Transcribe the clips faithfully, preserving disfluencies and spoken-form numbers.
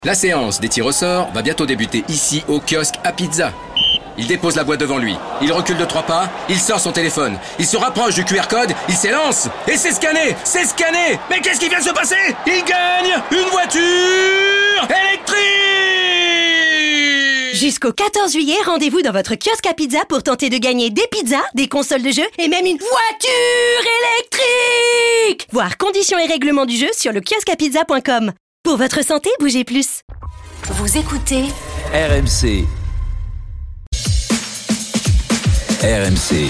La séance des tirs au sort va bientôt débuter ici au kiosque à pizza. Il dépose la boîte devant lui, il recule de trois pas, il sort son téléphone, il se rapproche du Q R code, il s'élance et c'est scanné, c'est scanné. Mais qu'est-ce qui vient de se passer? Il gagne une voiture électrique! Jusqu'au quatorze juillet, rendez-vous dans votre kiosque à pizza pour tenter de gagner des pizzas, des consoles de jeu et même une voiture électrique! Voir conditions et règlements du jeu sur le kiosque à pizza point com. Pour votre santé, bougez plus. Vous écoutez R M C. R M C.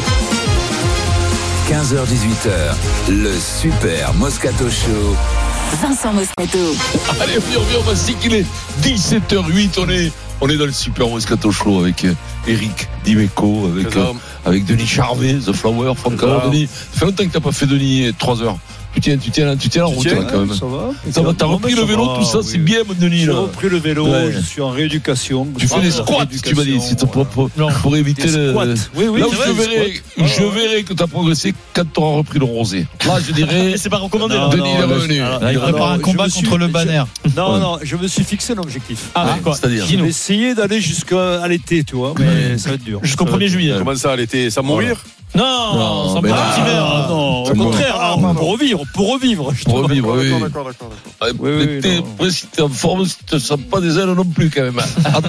quinze heures dix-huit heures, le Super Moscato Show. Vincent Moscato. Allez, viens, viens, on va se dire qu'il est dix-sept heures huit, on est, on est dans le Super Moscato Show avec euh, Eric Dimeco, avec, euh, avec Denis Charvet, The Flower, Franck Denis. Ça fait longtemps que t'as pas fait Denis, trois heures. Tu tiens, tu tiens, tu tiens la route, là, quand même. Ça va. Ça va, t'as repris le vélo, tout ça, c'est bien, mon Denis, là. J'ai repris le vélo, ouais. Je suis en rééducation. Tu fais des squats, tu m'as dit, c'est pour, pour, pour éviter le. Oui, oui, là où je verrai, je verrai que t'as progressé quand t'auras repris le rosé. Là, je dirais. C'est pas recommandé, non, Denis est revenu. Il prépare un combat contre le banner. Non, non, je me suis fixé un objectif. Ah, quoi? C'est-à-dire? Je vais essayer d'aller jusqu'à l'été, tu vois, mais ça va être dur. Jusqu'au premier juillet. Comment ça, à l'été? Sans mourir? Non, non, sans pas l'hiver. Non, au contraire, pour revivre, pour revivre. Pour revivre, oui. D'accord, d'accord, d'accord. Oui, oui, L'été, après, si t'es en forme, si tu ne sens pas des ailes non plus, quand même.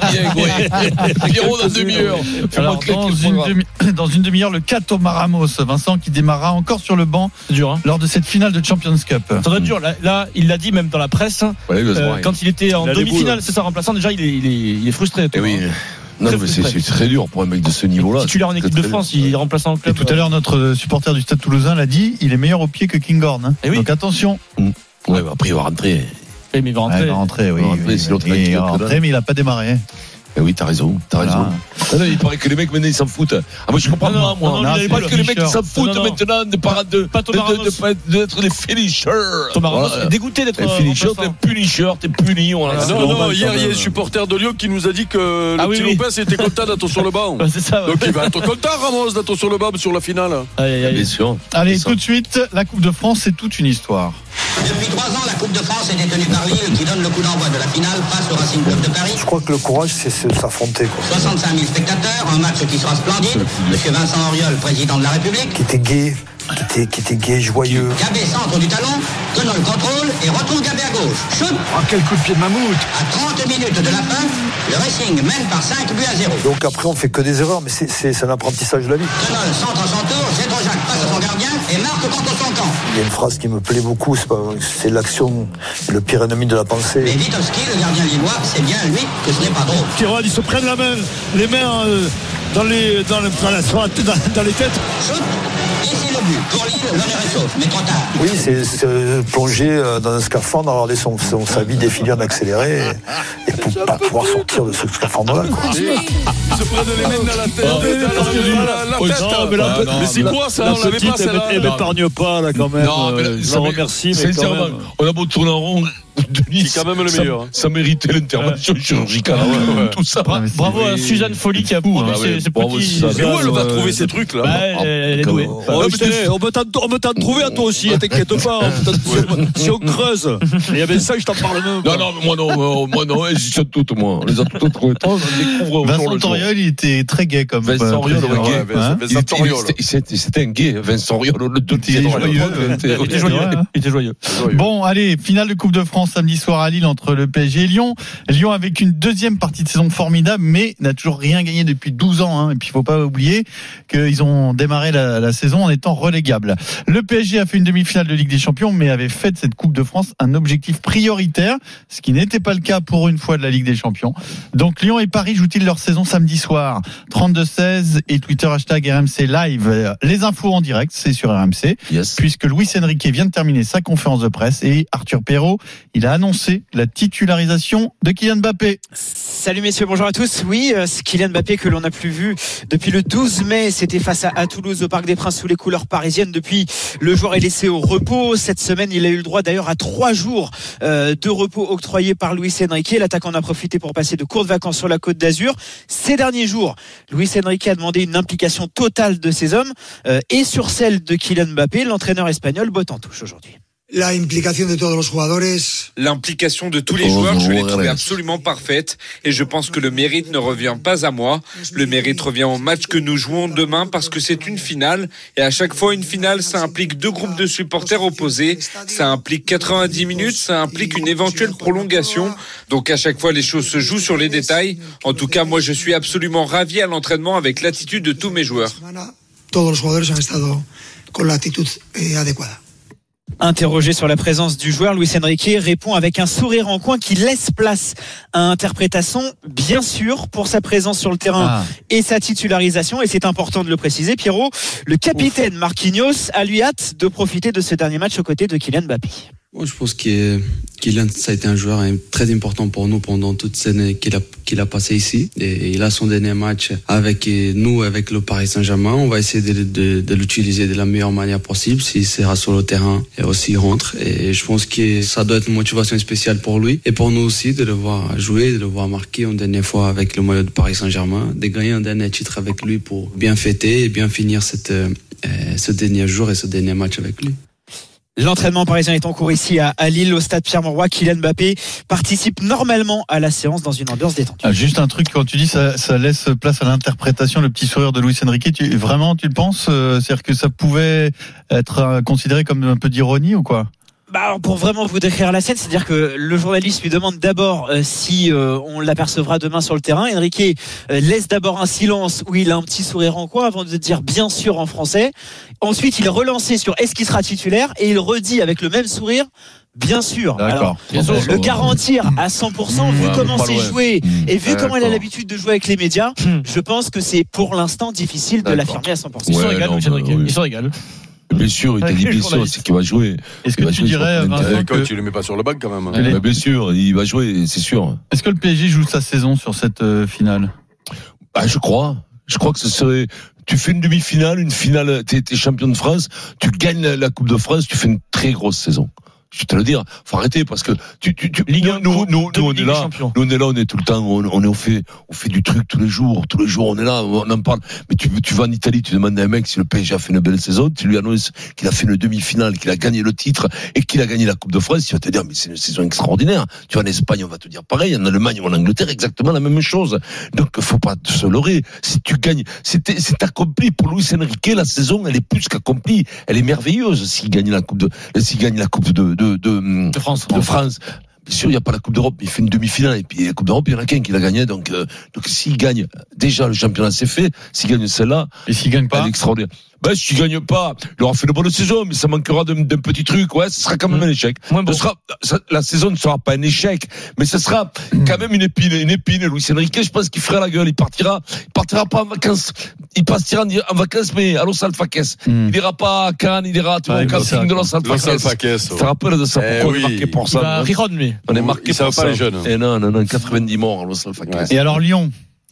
Pierrot, dans une demi-heure. Alors, dans, une demi- dans une demi-heure, le Cato Ramos, Vincent, qui démarra encore sur le banc dur, hein. Lors de cette finale de Champions Cup. Ça doit être dur. Là, là il l'a dit même dans la presse. Ouais, euh, quand il était en il demi-finale, c'est ça, remplaçant. Déjà, il est, il est, il est frustré. Eh oui. Non, mais c'est, c'est très dur pour un mec de ce niveau-là. Titulaire en équipe de France, il est remplaçant en club. Et tout à l'heure, notre supporter du Stade Toulousain l'a dit, il est meilleur au pied que Kinghorn. Hein. Oui. Donc attention. Mmh. Ouais, bah après il va rentrer. Mais il va rentrer. Ouais, il va rentrer, oui. Il va rentrer, oui, si l'autre oui, mec, il va rentrer, mais il n'a pas démarré. Eh oui, t'as raison, t'as voilà. raison. Non, non, il paraît que les mecs maintenant ils s'en foutent. Ah, moi je comprends non, pas, non, moi. non, non, Il paraît que les mecs ils s'en foutent non, non. maintenant de pas de, pas de, de, de, d'être des finishers. Thomas Ramos est dégoûté d'être un finisher, t'es punisher, t'es puni. Non, non, hier il y a un supporter de Lyon qui nous a dit que le ah, petit oui, Lopez oui. était content d'être sur le banc. Bah, c'est ça, ouais. Donc il va être content, Ramos, d'être sur le banc sur la finale. Allez, allez. Bien sûr. Allez, tout de suite, la Coupe de France, c'est toute une histoire. Depuis trois ans, la Coupe de France est détenue par Lille qui donne le coup d'envoi de la finale face au Racing Club de Paris. Je crois que le courage, c'est, c'est s'affronter. Quoi. soixante-cinq mille spectateurs, un match qui sera splendide. Monsieur Vincent Auriol, président de la République. Qui était gai, qui était, qui était gai, joyeux. Gabé centre du talon, tenant le contrôle et retourne Gabé à gauche. Shoot. Ah, quel coup de pied de mammouth. À trente minutes de la fin, le Racing mène par cinq buts à zéro. Donc après, on fait que des erreurs, mais c'est, c'est, c'est un apprentissage de la vie. Tenol centre à son tour, Zedro-Jacques passe à son gardien et marque contre son camp. Il y a une phrase qui me plaît beaucoup, c'est, pas, c'est l'action, c'est le pire ennemi de la pensée. Mais Witkowski, le gardien lillois, c'est bien lui que ce n'est pas drôle. Kérold, ils se prennent la main, les mains euh, dans, les, dans, le, dans, la, dans, dans les têtes. Shoot. Et c'est le but. Pour Lille, l'honneur est sauf, mais trop tard. Oui, c'est, c'est plonger dans un scaphandre, regarder son, son, sa vie défiler en accéléré et, et pour pas pouvoir sortir de ce scaphandre-là. Quoi. Ils se prennent les mains dans la tête. Oh, dans la, la, la tête. Non, mais, la, ah, non, mais c'est quoi ça? La on l'avait pas, celle-là. Elle m'épargne pas, là, quand même. Non, mais là, je vous remercie, mais quand même. On a beau tourner en rond. Denis, c'est quand même le meilleur. Ça, ça méritait l'intervention chirurgicale. Ah ouais, ouais. Tout ça. Bra- bravo à Suzanne Folly qui a produit ah ouais, ces, ces petits. Mais où elle va trouver ces trucs là? Bah, elle, elle est douée. Oh, oh, on peut t'en trouver à toi aussi, t'inquiète pas. Si on creuse, il y avait ça, je t'en parle même. Non, non, moi non, moi non, elles y sont toutes, moi. On les a toutes trouvées. On découvre Vincent Auriol, il était très gai comme ça. Vincent Auriol, Vincent Auriol. C'était un gay, Vincent Auriol. Il était joyeux. Il était joyeux. Il était joyeux. Bon, allez, finale de Coupe de France samedi soir à Lille entre le P S G et Lyon. Lyon avec une deuxième partie de saison formidable, mais n'a toujours rien gagné depuis douze ans. Hein. Et puis il faut pas oublier qu'ils ont démarré la, la saison en étant relégables. Le P S G a fait une demi-finale de Ligue des Champions, mais avait fait de cette Coupe de France un objectif prioritaire, ce qui n'était pas le cas pour une fois de la Ligue des Champions. Donc Lyon et Paris jouent-ils leur saison samedi soir? trente-deux seize et Twitter hashtag R M C Live. Les infos en direct, c'est sur R M C, yes. Puisque Luis Enrique vient de terminer sa conférence de presse et Arthur Perrault, il a annoncé la titularisation de Kylian Mbappé. Salut messieurs, bonjour à tous. Oui, euh, Kylian Mbappé que l'on n'a plus vu depuis le douze mai, c'était face à, à Toulouse au Parc des Princes sous les couleurs parisiennes. Depuis, le joueur est laissé au repos. Cette semaine, il a eu le droit d'ailleurs à trois jours euh, de repos octroyés par Luis Enrique. L'attaquant en a profité pour passer de courtes vacances sur la Côte d'Azur. Ces derniers jours, Luis Enrique a demandé une implication totale de ses hommes euh, et sur celle de Kylian Mbappé. L'entraîneur espagnol botte en touche aujourd'hui. La implicación de todos los jugadores. L'implication de tous les joueurs, je l'ai trouvée absolument parfaite et je pense que le mérite ne revient pas à moi. Le mérite revient au match que nous jouons demain parce que c'est une finale et à chaque fois une finale, ça implique deux groupes de supporters opposés, ça implique quatre-vingt-dix minutes, ça implique une éventuelle prolongation. Donc à chaque fois, les choses se jouent sur les détails. En tout cas, moi, je suis absolument ravi à l'entraînement avec l'attitude de tous mes joueurs. Todos los jugadores han estado con la actitud adecuada. Interrogé sur la présence du joueur, Luis Enrique répond avec un sourire en coin qui laisse place à interprétation, bien sûr, pour sa présence sur le terrain ah. et sa titularisation. Et c'est important de le préciser, Pierrot. Le capitaine Ouf. Marquinhos a lui hâte de profiter de ce dernier match aux côtés de Kylian Mbappé. Moi, je pense que Kylian, ça a été un joueur très important pour nous pendant toute cette année qu'il a, qu'il a passé ici. Et il a son dernier match avec nous, avec le Paris Saint-Germain. On va essayer de, de, de l'utiliser de la meilleure manière possible, s'il sera sur le terrain et aussi il rentre. Et je pense que ça doit être une motivation spéciale pour lui et pour nous aussi de le voir jouer, de le voir marquer une dernière fois avec le maillot de Paris Saint-Germain, de gagner un dernier titre avec lui pour bien fêter et bien finir cette, euh, ce dernier jour et ce dernier match avec lui. L'entraînement parisien est en cours ici à, à Lille, au stade Pierre-Mauroy. Kylian Mbappé participe normalement à la séance dans une ambiance détendue. Ah, juste un truc, quand tu dis ça, ça laisse place à l'interprétation, le petit sourire de Luis Enrique, tu, vraiment tu le penses, euh, c'est-à-dire que ça pouvait être euh, considéré comme un peu d'ironie ou quoi? Bah alors pour vraiment vous décrire la scène, c'est-à-dire que le journaliste lui demande d'abord euh, si euh, on l'apercevra demain sur le terrain. Enrique euh, laisse d'abord un silence où il a un petit sourire en coin avant de dire bien sûr en français. Ensuite, il est relancé sur est-ce qu'il sera titulaire et il redit avec le même sourire bien sûr. D'accord. Alors, sûr. Le garantir à cent pour cent, mmh, vu ouais, comment c'est joué mmh, et vu ouais, comment il a l'habitude de jouer avec les médias, mmh. je pense que c'est pour l'instant difficile de d'accord. l'affirmer à cent pour cent. Il se régale, non, Enrique. oui. Il se régale. Bien sûr, il t'a dit bien sûr, c'est qu'il va jouer. Est-ce que tu dirais, Vincent, que tu le mets pas sur le banc quand même? Bah, bien sûr, il va jouer, c'est sûr. Est-ce que le P S G joue sa saison sur cette euh, finale? Bah, je crois. Je crois que ce serait. Tu fais une demi-finale, une finale, t'es, t'es champion de France, tu gagnes la, la Coupe de France, tu fais une très grosse saison. Je vais te le dire, faut arrêter parce que tu, tu, tu Ligue un, nous, nous, nous, on est là, champion. nous on est là, on est tout le temps, on, on est, on fait, on fait du truc tous les jours, tous les jours on est là, on en parle. Mais tu, tu vas en Italie, tu demandes à un mec si le P S G a fait une belle saison, tu lui annonces qu'il a fait une demi-finale, qu'il a gagné le titre et qu'il a gagné la Coupe de France, il va te dire mais c'est une saison extraordinaire. Tu vas en Espagne, on va te dire pareil, en Allemagne ou en Angleterre, exactement la même chose. Donc faut pas se leurrer. Si tu gagnes, c'est, c'est accompli pour Luis Enrique, la saison elle est plus qu'accomplie, elle est merveilleuse s'il gagne la Coupe de, s'il gagne la Coupe de, de, de, de France. De France. Bien sûr, il n'y a pas la Coupe d'Europe, mais il fait une demi-finale. Et puis la Coupe d'Europe, il y en a qu'un qui l'a gagné. Donc, euh, donc s'il gagne, déjà le championnat c'est fait. S'il gagne celle-là, et s'il gagne pas, elle est extraordinaire. Ben, s'il gagne pas, il aura fait une bonne saison, mais ça manquera d'un, d'un petit truc. Ouais, ce sera quand même mmh. un échec. Bon. Ce sera, ça, la saison ne sera pas un échec, mais ce sera mmh. quand même une épine, une épine. Luis Enrique, je pense qu'il fera la gueule. Il partira, il partira pas en vacances. Il partira en vacances, mais à Los Alfaques. Mmh. Il ira pas à Cannes, il ira, tu vois, au camping de Los Alfaques. Tu te rappelles de ça? Eh Pourquoi oui. on est marqué pour ça? Bah, Riron, lui. On est marqué ça pour ça. ça. Pas les jeunes. Et non, non, non, quatre-vingt-dix morts à Los Alfaques. Ouais. Et alors Lyon?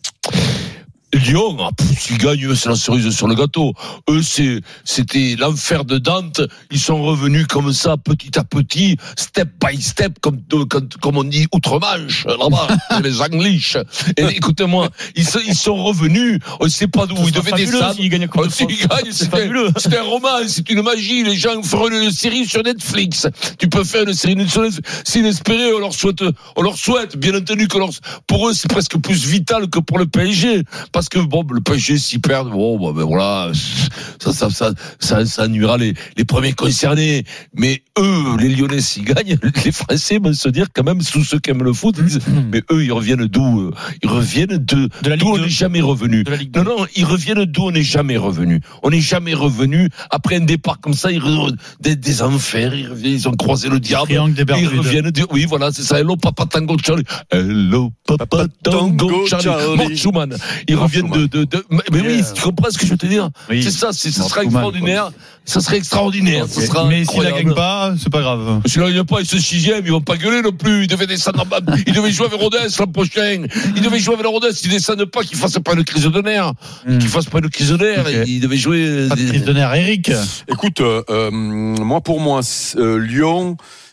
Lyon, ah, pff, ils gagnent, eux, c'est la cerise sur le gâteau. Eux, c'est, c'était l'enfer de Dante. Ils sont revenus comme ça, petit à petit, step by step, comme, de, comme, comme on dit, outre-Manche, là-bas, les Anglish. Et écoutez-moi, ils, ils sont revenus, on ne sait pas d'où ils devaient descendre. S'ils gagnent la Coupe de France. S'ils gagnent, c'est fabuleux. C'est un roman, c'est une magie. Les gens feront une série sur Netflix. Tu peux faire une série sur Netflix. C'est inespéré, on leur souhaite, on leur souhaite, bien entendu que leur, pour eux, c'est presque plus vital que pour le P S G. Parce que bon, le P S G s'y perd, bon, bah, ben voilà, ça, ça, ça, ça, ça nuira les, les premiers concernés. Mais eux, les Lyonnais, s'ils gagnent, les Français vont se dire quand même, tous ceux qui aiment le foot, ils disent, mais eux, ils reviennent d'où? Ils reviennent de, de d'où on n'est jamais revenu. Non, non, ils reviennent d'où on n'est jamais revenu. On n'est jamais revenu après un départ comme ça, ils re, des, des enfers, ils reviennent, ils ont croisé le diable. Ils reviennent de, oui, voilà, c'est ça. Hello, Papa Tango Charlie. Hello, Papa Tango Charlie. Mort Schumann. Ils reviennent de, de, de, mais yeah. oui, tu comprends ce que je veux te dire? Oui. C'est ça, c'est, ça sera extraordinaire. Ça serait extraordinaire. Okay. Ça sera mais s'il la gagne pas, c'est pas grave. S'il la gagne pas, ils se sixième, ils vont pas gueuler non plus. Ils devaient descendre en bas. Ils devaient jouer avec Rodez l'an prochain. Ils devaient jouer avec la Rodez. Ils descendent pas, qu'ils fassent pas une crise de nerfs. Mm. Qu'ils fassent pas une crise de nerfs. Okay. Ils devaient jouer. Pas de crise de nerfs, Eric. Écoute, euh, euh, moi, pour moi, euh, Lyon,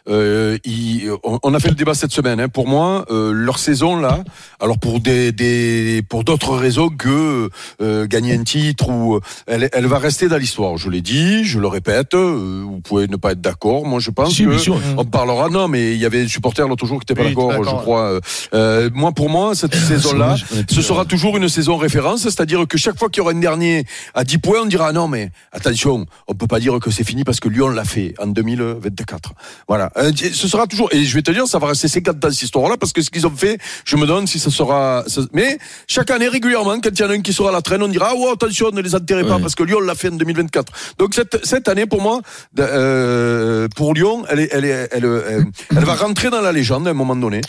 euh, ils, on, on a fait le débat cette semaine. Hein. Pour moi, euh, leur saison là, alors pour des, des pour d'autres raisons que euh, gagner un titre ou elle, elle va rester dans l'histoire. Je l'ai dit, je le répète. Euh, vous pouvez ne pas être d'accord. Moi, je pense si, que on parlera. Non, mais il y avait un supporter l'autre jour qui n'était pas oui, d'accord, d'accord, je crois. Euh, moi, pour moi, cette saison-là, ce sera toujours une saison référence, c'est-à-dire que chaque fois qu'il y aura un dernier à dix points, on dira non, mais attention, on peut pas dire que c'est fini parce que Lyon l'a fait en deux mille vingt-quatre. Voilà, ce sera toujours. Et je vais te dire, ça va rester cinquante ans cette histoire-là parce que ce qu'ils ont fait, je me demande si ça sera. Mais chaque année, régulièrement, quand il y en a un qui sera à la traîne, on dira ah ouais, attention, ne les enterrez pas ouais. parce que Lyon l'a fait en deux mille vingt-quatre. Donc cette cette année, pour moi, euh, pour Lyon, elle est, elle est, elle, elle, elle va rentrer dans la légende à un moment donné.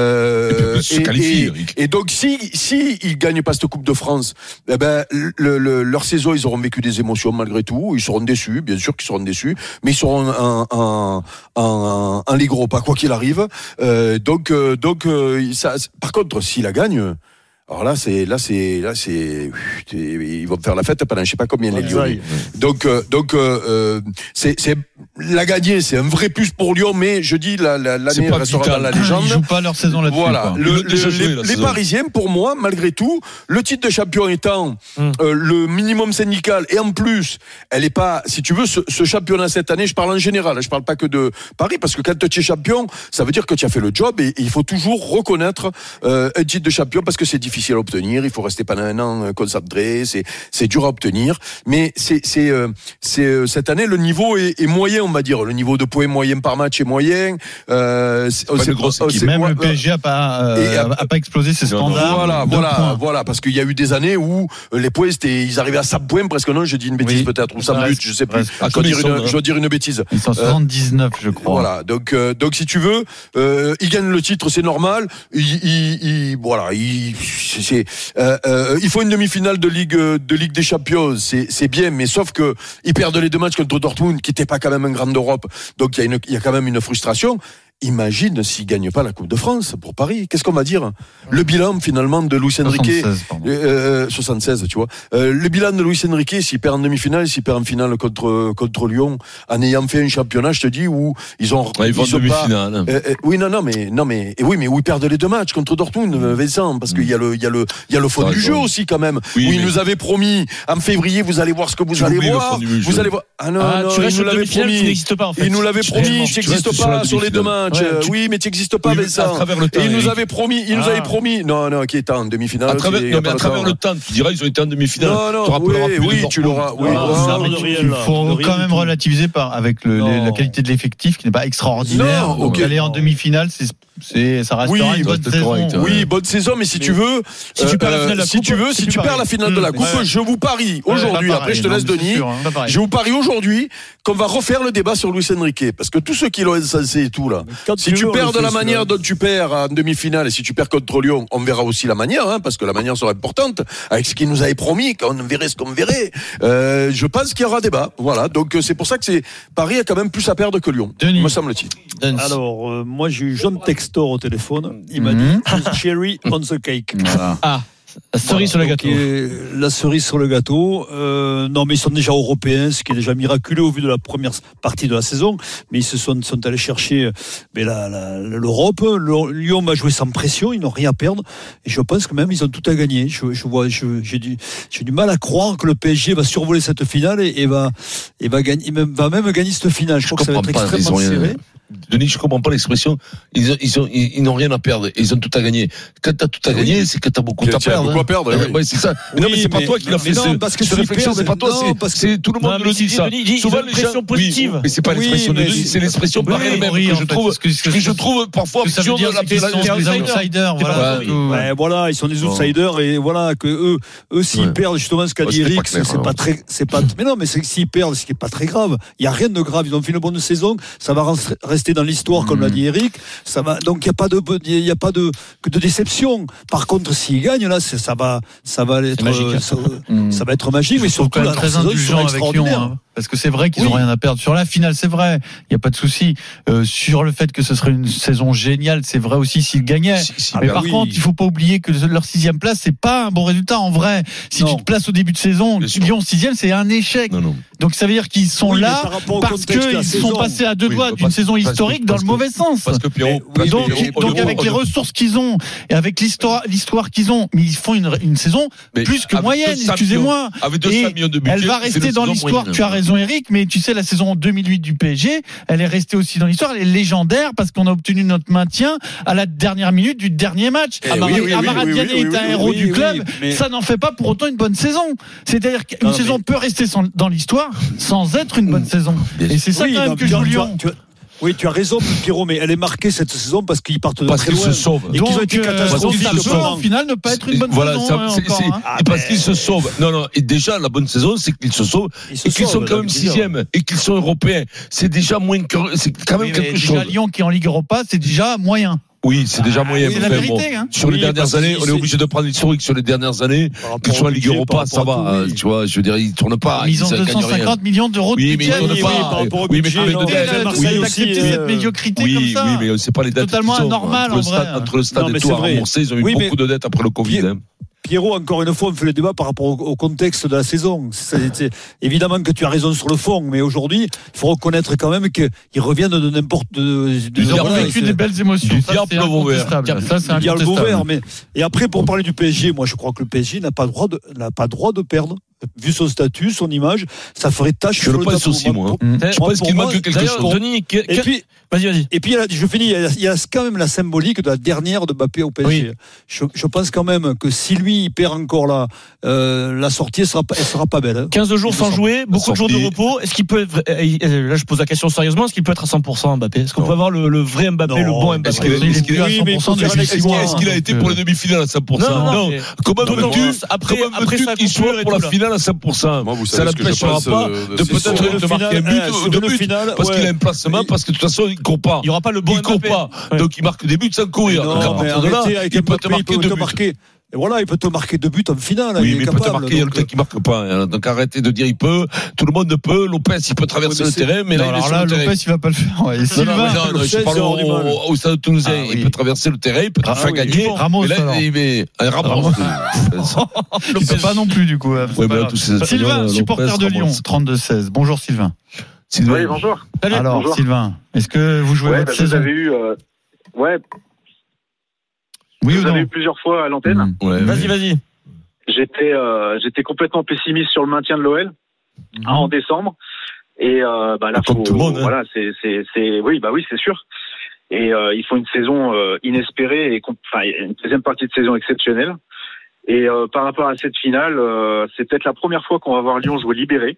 Euh, et, et, et, et donc si si ils gagnent pas cette Coupe de France, eh ben le, le, leur saison, ils auront vécu des émotions malgré tout. Ils seront déçus, bien sûr qu'ils seront déçus, mais ils seront en en en, en Ligue Europa quoi qu'il arrive. Euh, donc euh, donc euh, ça. Par contre, s'ils la gagnent. Alors là, c'est là, c'est là, c'est ils vont faire la fête pendant je sais pas combien les Lyonnais. Donc euh, donc euh, c'est c'est la gagner, c'est un vrai plus pour Lyon, mais je dis la, la l'année restera dans la légende. Ils jouent pas leur saison là-dessus. Voilà, le, le, joué, les, les Parisiens, pour moi, malgré tout, le titre de champion étant hum. euh, le minimum syndical et en plus, elle est pas, si tu veux, ce, ce championnat cette année, je parle en général, je parle pas que de Paris, parce que quand tu es champion, ça veut dire que tu as fait le job et, et il faut toujours reconnaître euh, un titre de champion parce que c'est difficile à obtenir, il faut rester pendant un an concentré, c'est c'est dur à obtenir, mais c'est c'est euh, c'est euh, cette année le niveau est, est moyen, on va dire, le niveau de points moyen par match est moyen. Euh, c'est, c'est, c'est, c'est même quoi, le P S G a pas euh, a, a pas explosé ses standards. Voilà, voilà, points. voilà, parce qu'il y a eu des années où les points c'était, ils arrivaient à cent points presque, non, je dis une bêtise oui. peut-être ou cent buts, je sais plus. Je dois dire une, je dois dire une bêtise. Ils sont soixante-dix-neuf, euh, je crois. Voilà, donc euh, donc si tu veux, euh, ils gagnent le titre, c'est normal. Ils, ils, ils voilà, ils c'est Euh, euh, il faut une demi-finale de Ligue de Ligue des Champions, c'est c'est bien, mais sauf que ils perdent les deux matchs contre Dortmund, qui n'était pas quand même un grand d'Europe, donc il y a une il y a quand même une frustration. Imagine s'ils gagnent pas la Coupe de France pour Paris. Qu'est-ce qu'on va dire? Le bilan finalement de Luis Enrique, euh, soixante-seize, tu vois. Euh, le bilan de Luis Enrique, s'il perd en demi-finale, s'il perd en finale contre contre Lyon, en ayant fait un championnat, je te dis, où ils ont ouais, ils vont en demi-finale. Euh, euh, oui, non, non, mais non, mais et oui, mais où ils perdent les deux matchs contre Dortmund, Vincent, parce qu'il y a le il y a le il y a le fond du jeu aussi quand même. Oui, où mais... ils nous avaient promis en février, vous allez voir ce que vous tu allez voir. Vous allez voir. Ah non, ah, non, tu ils nous l'avaient promis. Qui n'existe pas en fait. Ils nous l'avaient promis, qui n'existe pas sur les deux matchs. Ouais, tu... Oui, mais tu n'existes pas, oui, Vincent. À travers le temps, et ils nous avaient promis, ils ah. nous avaient promis. Non, non, qui est en demi-finale. À travers, non, mais à travers le temps, tu diras, ils ont été en demi-finale. Non, non, tu oui, oui, tu l'auras. Oui, ah, non, il faut quand même relativiser par avec le, les, la qualité de l'effectif qui n'est pas extraordinaire. Non, donc okay. Aller en demi-finale, c'est c'est ça restera oui, une bonne saison. Correct, oui, ouais. bonne saison, mais si mais tu veux, si tu perds la finale de la coupe, si tu veux, si tu perds la finale de la coupe, je vous parie aujourd'hui. Après, je te laisse Denis. Je vous parie aujourd'hui qu'on va refaire le débat sur Luis Enrique, parce que tous ceux qui l'ont insensé et tout là, si tu perds de la manière dont tu perds en demi-finale et si tu perds contre Lyon, on verra aussi la manière, hein, parce que la manière sera importante avec ce qu'il nous avait promis, qu'on verrait ce qu'on verrait. Euh, je pense qu'il y aura débat. Voilà, donc c'est pour ça que c'est Paris a quand même plus à perdre que Lyon, Denis. Me semble-t-il. Alors, euh, moi j'ai eu John Textor au téléphone. Il m'a dit mm-hmm. cherry on the cake. Voilà. Ah. La cerise voilà, sur le gâteau. Donc, la cerise sur le gâteau. Euh, non, mais ils sont déjà européens, ce qui est déjà miraculeux au vu de la première partie de la saison. Mais ils se sont, sont allés chercher mais la, la, l'Europe. Le, Lyon va jouer sans pression, ils n'ont rien à perdre. Et je pense que même ils ont tout à gagner. Je, je vois, je, j'ai, du, j'ai du mal à croire que le P S G va survoler cette finale et, et va, et va gagner, va même gagner cette finale. Je, je crois que ça va être pas, extrêmement serré. Denis, je comprends pas l'expression. Ils, ont, ils, ont, ils, ils n'ont rien à perdre. Ils ont tout à gagner. Quand t'as tout à gagner, oui. c'est que t'as beaucoup à perdre. Beaucoup hein. à perdre. Oui. Ouais, c'est ça. Oui, non, mais c'est mais, pas toi qui l'as fait. Non, parce que cette réflexion, c'est pas toi. Non, c'est, parce que c'est tout le monde non, le dit ça. Denis, Souvent, l'expression positive. Mais c'est pas l'expression de Denis, c'est l'expression par elle-même que je trouve, que je trouve parfois absurde de l'appeler des outsiders. Voilà. Voilà, ils sont des outsiders et voilà que eux, eux s'ils perdent justement ce qu'a dit Eric, c'est pas très, c'est pas. Mais non, mais s'ils perdent, ce qui est pas très grave. Il y a rien de grave. Ils ont fait une bonne saison. Ça va rester dans l'histoire comme l'a dit Eric, ça va, donc il n'y a pas de, il y a pas de, de déception. Par contre, s'ils gagnent, là, ça va, ça va être, magique, ça, mmh. ça va être magique, mais surtout, là, très indulgent avec Lyon, hein. Parce que c'est vrai qu'ils n'ont oui. rien à perdre. Sur la finale, c'est vrai, il n'y a pas de souci. Euh, sur le fait que ce serait une saison géniale, c'est vrai aussi s'ils gagnaient. Si, si, Mais ah par oui. contre, il ne faut pas oublier que leur sixième place, c'est pas un bon résultat en vrai. Si non. tu te places au début de saison, Lyon sixième, c'est un échec. Non, non. Donc ça veut dire qu'ils sont oui, là parce qu'ils sont passés à deux oui, doigts d'une saison historique dans le mauvais sens. Parce que Pierrot, oui, donc, Pierrot, donc avec les ressources qu'ils ont et avec l'histoire, l'histoire qu'ils ont, mais ils font une, une saison mais plus que moyenne. Excusez-moi. Avec deux cents millions de budget, elle va rester dans l'histoire. Tu as raison, Eric, mais tu sais, la saison deux mille huit du P S G, elle est restée aussi dans l'histoire. Elle est légendaire parce qu'on a obtenu notre maintien à la dernière minute du dernier match. Eh Amara, oui, oui, Amara oui, Diané oui, oui, est un oui, héros oui, du oui, club. Oui, mais... Ça n'en fait pas pour autant une bonne saison. C'est-à-dire qu'une non, saison mais... peut rester sans, dans l'histoire sans être une bonne saison. Et c'est ça oui, quand même non, que joue Lyon. Tu as, tu as... Oui, tu as raison, Pierrot, mais elle est marquée cette saison parce qu'ils partent de parce très loin. Parce qu'ils se sauvent. Et qu'ils ont été catastrophiques. Ça peut, au final, ne pas être une bonne voilà, saison. Ça, hein, c'est, encore, c'est, hein. ah, parce mais... qu'ils se sauvent. Non, non, et déjà, la bonne saison, c'est qu'ils se sauvent se et qu'ils sauvent, sont quand même sixième et qu'ils sont européens. C'est déjà moins que, c'est quand même oui, quelque chose. Déjà, Lyon qui est en Ligue Europa, c'est déjà moyen. Oui, c'est déjà moyen. Ah, c'est la vérité, hein. Sur oui, les dernières années, on est obligé de prendre l'historique sur les dernières années. Que soit la Ligue Europa, ça va. Tu vois, je veux dire, ils tournent pas. Ils ont deux cent cinquante millions d'euros de budget. Oui, mais ils tournent pas. Oui, mais avec de d'accepter cette médiocrité comme ça. Oui, mais c'est pas les dettes. Totalement anormal, en vrai. Entre le stade et tout à rembourser, ils ont eu beaucoup de dettes après le Covid. Pierrot, encore une fois, on fait le débat par rapport au, au contexte de la saison. C'est, c'est, évidemment que tu as raison sur le fond, mais aujourd'hui, il faut reconnaître quand même qu'ils reviennent de n'importe. De, de, Ils ont voilà, vécu des belles émotions. Du diable incontestable. Ça, c'est incontestable. Mais et après, pour parler du P S G, moi, je crois que le P S G n'a pas droit de, n'a pas droit de perdre. Vu son statut, son image, ça ferait tâche je sur le pense aussi, moi. Mmh. Je pense qu'il manque quelque chose. Denis, que, et puis, vas-y, vas-y. Et puis, je finis. Il y, a, il y a quand même la symbolique de la dernière de Mbappé au P S G. Oui. Je, je pense quand même que si lui il perd encore là, euh, la sortie, elle sera, elle sera pas belle. Hein. quinze jours sans jouer, beaucoup de jours de repos. Est-ce qu'il peut être, là, je pose la question sérieusement, est-ce qu'il peut être à cent pour cent Mbappé? Est-ce qu'on non. peut avoir le, le vrai Mbappé, non, le bon Mbappé? Est-ce qu'il, est-ce qu'il, oui, est, est, est-ce qu'il a été pour les demi-finales à cent pour cent? Non, non. Comment veux-tu, après, après qu'il soit pour la finale à cent pour cent? Moi, ça n'empêchera pas de, de peut-être de marquer un but ou deux buts parce qu'il a un placement, parce que de toute façon il ne court pas. Il n'y aura pas le bon il court pas, donc il marque des buts sans courir. Non, donc, mais arrêtez, là, il peut te marquer deux buts. Et voilà, il peut te marquer deux buts en finale. Oui, il mais il peut te marquer, il y a le temps qui marque pas. Donc arrêtez de dire il peut. Tout le monde peut. Lopez, il peut traverser le terrain, mais là, il est sur le terrain. Lopez, il va pas le faire. Ouais. Non, non, non, non, je parle au Stade Toulousain. Il peut traverser le terrain, il peut te faire gagner. Ramos, mais Ramos. Il peut pas non plus, du coup. Sylvain, supporter de Lyon, trente-deux seize. Bonjour, Sylvain. Oui, bonjour. Alors, Sylvain, est-ce que vous jouez votre saison? Vous avez eu, ouais. Oui vous ou non? avez eu plusieurs fois à l'antenne. Mmh. Ouais, vas-y, vas-y. J'étais, euh, j'étais complètement pessimiste sur le maintien de l'O L mmh. en décembre. Et euh, bah là, comme faut, tout le monde. Hein. Voilà, c'est, c'est, c'est, oui, bah oui, c'est sûr. Et euh, il faut une saison euh, inespérée et enfin une deuxième partie de saison exceptionnelle. Et euh, par rapport à cette finale, euh, c'est peut-être la première fois qu'on va voir Lyon jouer libéré.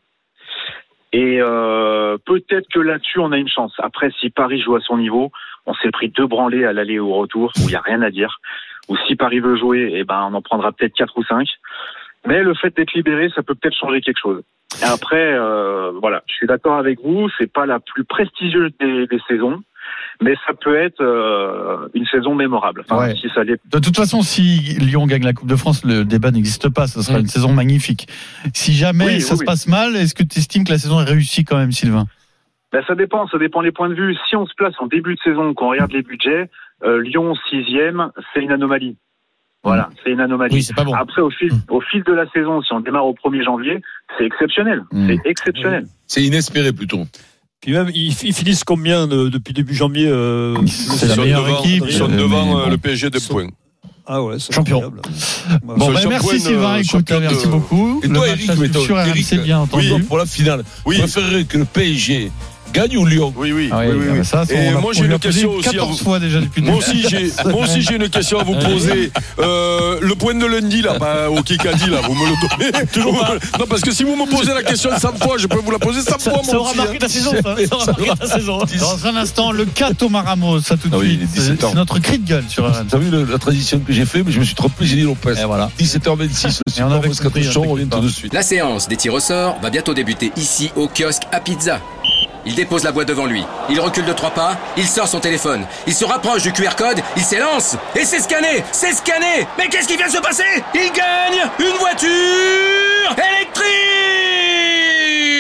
Et euh, peut-être que là-dessus, on a une chance. Après, si Paris joue à son niveau, on s'est pris deux branlées à l'aller et au retour, où il n'y a rien à dire. Ou si Paris veut jouer, eh ben, on en prendra peut-être quatre ou cinq. Mais le fait d'être libéré, ça peut peut-être changer quelque chose. Et après, euh, voilà, je suis d'accord avec vous, c'est pas la plus prestigieuse des, des saisons, mais ça peut être euh, une saison mémorable. Enfin, ouais. si ça l'est. De toute façon, si Lyon gagne la Coupe de France, le débat n'existe pas. Ce sera mmh. une saison magnifique. Si jamais oui, ça oui, se oui. passe mal, est-ce que tu estimes que la saison est réussie quand même, Sylvain? Ben, ça dépend, ça dépend des points de vue. Si on se place en début de saison, qu'on regarde les budgets, euh, Lyon sixième, c'est une anomalie. Voilà, c'est une anomalie. Oui, c'est pas bon. Après, au fil, mmh. au fil de la saison, si on démarre au premier janvier, c'est exceptionnel. Mmh. C'est exceptionnel. Mmh. C'est inespéré plutôt. Puis même, ils, ils finissent combien de, depuis début janvier euh, C'est la meilleure devant, équipe. Ils sont devant euh, le P S G de points. Ah ouais, c'est champion. Ouais. Bon, bah, merci Sylvain, écoute, merci de... beaucoup. Et toi, Eric, mais sur R M C, bien entendu. Oui, pour la finale, oui. Vous préférez que le P S G gagne ou Lyon? Oui, oui. Ah oui, oui, oui. Ça, et moi, j'ai une question aussi. quatorze fois déjà depuis moi aussi, j'ai, moi aussi, j'ai une question à vous poser. Euh, le point de lundi, là, bah, au Kikadi, là, vous me le donnez? Toujours pas. Non, parce que si vous me posez la question cent fois, je peux vous la poser cent fois, moi. Ça aura marqué ta saison, ça. Ça aura marqué ta saison. Dans un instant, le cas Thomas Ramos, ça tout de suite. C'est notre cri de gueule sur R M C. T'as vu la transition que j'ai fait, mais je me suis trompé, j'ai dit Lopez. Et voilà. dix-sept heures vingt-six, le Super Moscato Show, on revient tout de suite. La séance des tirs au sort va bientôt débuter ici au kiosque à pizza. Il dépose la boîte devant lui. Il recule de trois pas. Il sort son téléphone. Il se rapproche du Q R code. Il s'élance. Et c'est scanné. C'est scanné. Mais qu'est-ce qui vient de se passer? Il gagne une voiture électrique.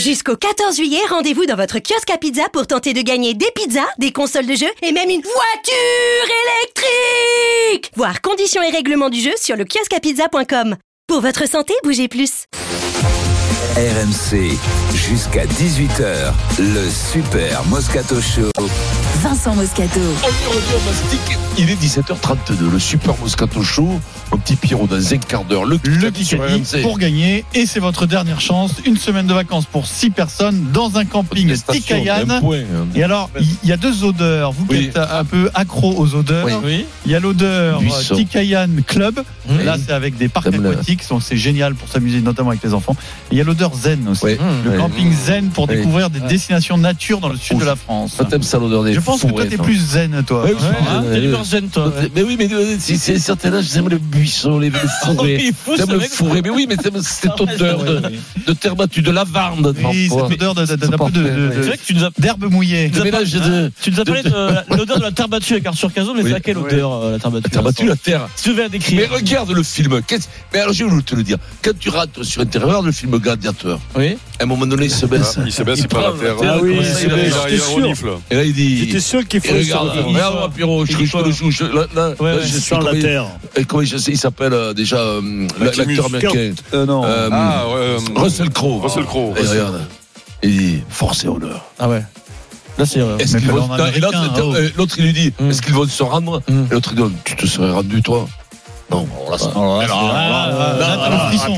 Jusqu'au quatorze juillet, rendez-vous dans votre kiosque à pizza pour tenter de gagner des pizzas, des consoles de jeux et même une voiture électrique. Voir conditions et règlements du jeu sur le kiosque à pizza point com. Pour votre santé, bougez plus. R M C, jusqu'à dix-huit heures, le Super Moscato Show. Vincent Moscato. On y revient au mastic. Il est dix-sept heures trente-deux, le Super Moscato Show. Un petit Pierrot dans un quart d'heure. Le, le Kikadi pour gagner. Et c'est votre dernière chance. Une semaine de vacances pour six personnes dans un camping Tikayan. Et alors, il y a deux odeurs. Vous qui oui. êtes un peu accro aux odeurs. Il oui. y a l'odeur Buisson. Tikayan Club. Oui. Là, c'est avec des parcs J'aime aquatiques. Donc, c'est génial pour s'amuser, notamment avec les enfants. Et il y a l'odeur zen aussi. Oui. Le oui. camping zen pour oui. découvrir des destinations nature dans le sud Ouf. de la France. Toi, t'aimes ça, l'odeur des Je pense que toi, t'es plus zen, toi. Oui, t'es l'odeur zen, toi. Mais oui, mais si c'est certain âge, j'aime le buisson, les forêts. J'aime le forêt. Mais oui, mais cette odeur de, de terre battue, de lavande. Oui, cette odeur d'un peu de, d'herbe mouillée. Tu nous as parlé de l'odeur de la terre battue avec Arthur Cazot, mais c'est à quelle odeur, la terre battue? La terre battue, la terre. Si tu devais la décrire. Mais regarde le film. Mais alors, je vais te le dire. Quand tu rentres sur Internet, regarde le film Gladiateur. Oui. À un moment donné, il se baisse. Il se baisse, il prend la terre. Ah oui, il se baisse. Et là, il dit. J'étais sûr qu'il faut. Regarde, regarde, Pierrot, je le joue. Là, je sens la terre. Et comment il s'appelle déjà l'acteur américain? Non. Ah, Russell Crowe. Russell Crowe. Et regarde. Il dit force et honneur. Ah ouais. Là, c'est. L'autre, il lui dit est-ce qu'ils vont se rendre? Et l'autre, il dit tu te serais rendu, toi? Non, là, c'est. Là, t'as le frisson.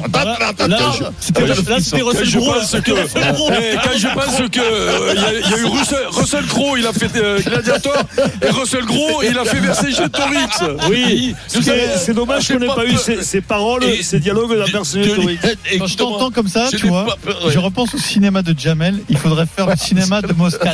Là, c'était Russell Crowe. Quand je pense que il y a eu Russell Crowe, il a fait Gladiator, et Russell Crowe, il a fait Vercingétorix. Oui, c'est dommage qu'on n'ait pas eu ces paroles, ces dialogues dans Vercingétorix. Quand je t'entends comme ça, tu vois, je repense au cinéma de Jamel. Il faudrait faire le cinéma de Moscat.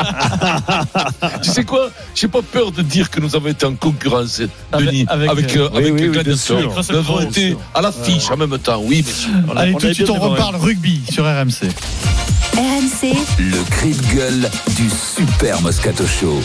Tu sais quoi? J'ai pas peur de dire que nous avons été en concurrence, Denis, avec Gladiator. Nous avons été à l'affiche en même temps, oui, monsieur. Allez, tout de suite, on reparle rugby sur R M C. R M C, le cri de gueule du Super Moscato Show.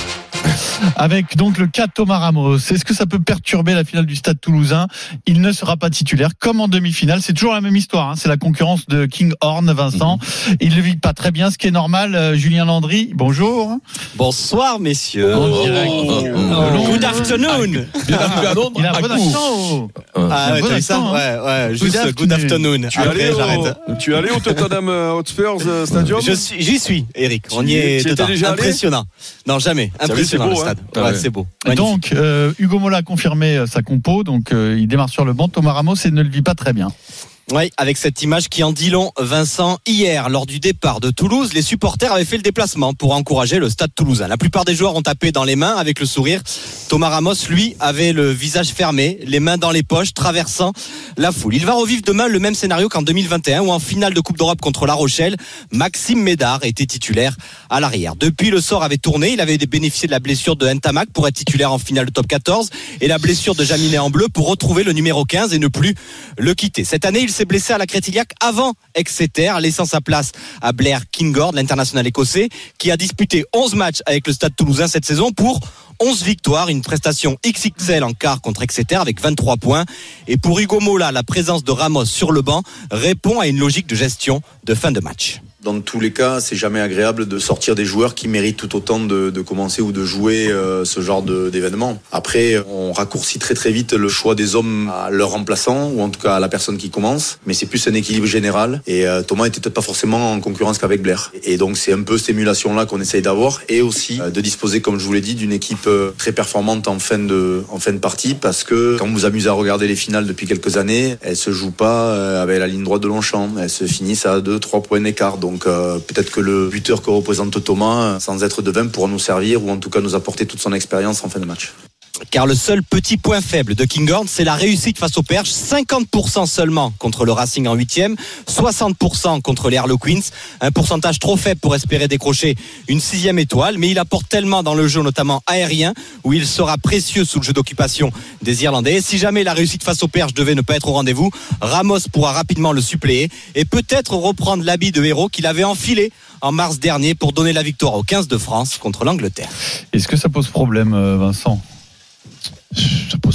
Avec donc le cas Thomas Ramos. Est-ce que ça peut perturber la finale du Stade Toulousain? Il ne sera pas titulaire comme en demi-finale. C'est toujours la même histoire, hein. C'est la concurrence de Kinghorn, Vincent. Mm-hmm. Il ne vit pas très bien, ce qui est normal. Euh, Julien Landry, bonjour. Bonsoir, messieurs. En direct. Oh, oh, oh. Good afternoon. Il a un bon accent. Ah ouais, t'as ça? Ouais, ouais. Juste good afternoon. Tu es j'arrête. Tu es allé au Tottenham Hotspur Stadium? Je suis, j'y suis, Eric. On y est dedans. Impressionnant. Non, jamais. Impressionnant. C'est beau, le stade. Hein. Ouais, c'est beau. Magnifique. Donc, euh, Hugo Mola a confirmé sa compo. Donc, euh, il démarre sur le banc. Thomas Ramos et ne le vit pas très bien. Oui, avec cette image qui en dit long, Vincent. Hier, lors du départ de Toulouse, les supporters avaient fait le déplacement pour encourager le Stade Toulousain. La plupart des joueurs ont tapé dans les mains avec le sourire. Thomas Ramos, lui, avait le visage fermé, les mains dans les poches, traversant la foule. Il va revivre demain le même scénario qu'en deux mille vingt et un, où en finale de Coupe d'Europe contre La Rochelle, Maxime Médard était titulaire à l'arrière. Depuis, le sort avait tourné. Il avait bénéficié de la blessure de Ntamak pour être titulaire en finale de top quatorze et la blessure de Jaminet en bleu pour retrouver le numéro quinze et ne plus le quitter. Cette année, il s'est blessé à la Crétillac avant Exeter, laissant sa place à Blair Kinghorn, l'international écossais, qui a disputé onze matchs avec le Stade Toulousain cette saison pour onze victoires, une prestation X X L en quart contre Exeter avec vingt-trois points. Et pour Hugo Mola, la présence de Ramos sur le banc répond à une logique de gestion de fin de match. Dans tous les cas, c'est jamais agréable de sortir des joueurs qui méritent tout autant de, de commencer ou de jouer euh, ce genre de, d'événement. Après, on raccourcit très très vite le choix des hommes à leur remplaçant, ou en tout cas à la personne qui commence. Mais c'est plus un équilibre général. Et euh, Thomas était peut-être pas forcément en concurrence qu'avec Blair. Et donc c'est un peu cette émulation-là qu'on essaye d'avoir, et aussi euh, de disposer, comme je vous l'ai dit, d'une équipe euh, très performante en fin de en fin de partie, parce que quand vous vous amusez à regarder les finales depuis quelques années, elles se jouent pas euh, avec la ligne droite de Longchamp. Elles se finissent à deux trois points d'écart. Donc Donc euh, peut-être que le buteur que représente Thomas, sans être devin, pourra nous servir, ou en tout cas nous apporter toute son expérience en fin de match. Car le seul petit point faible de Kinghorn, c'est la réussite face aux Perches. cinquante pour cent seulement contre le Racing en huitième, soixante pour cent contre les Harlequins. Un pourcentage trop faible pour espérer décrocher une sixième étoile, mais il apporte tellement dans le jeu, notamment aérien, où il sera précieux sous le jeu d'occupation des Irlandais. Et si jamais la réussite face aux Perches devait ne pas être au rendez-vous, Ramos pourra rapidement le suppléer et peut-être reprendre l'habit de héros qu'il avait enfilé en mars dernier pour donner la victoire au quinze de France contre l'Angleterre. Est-ce que ça pose problème, Vincent ? Ça pose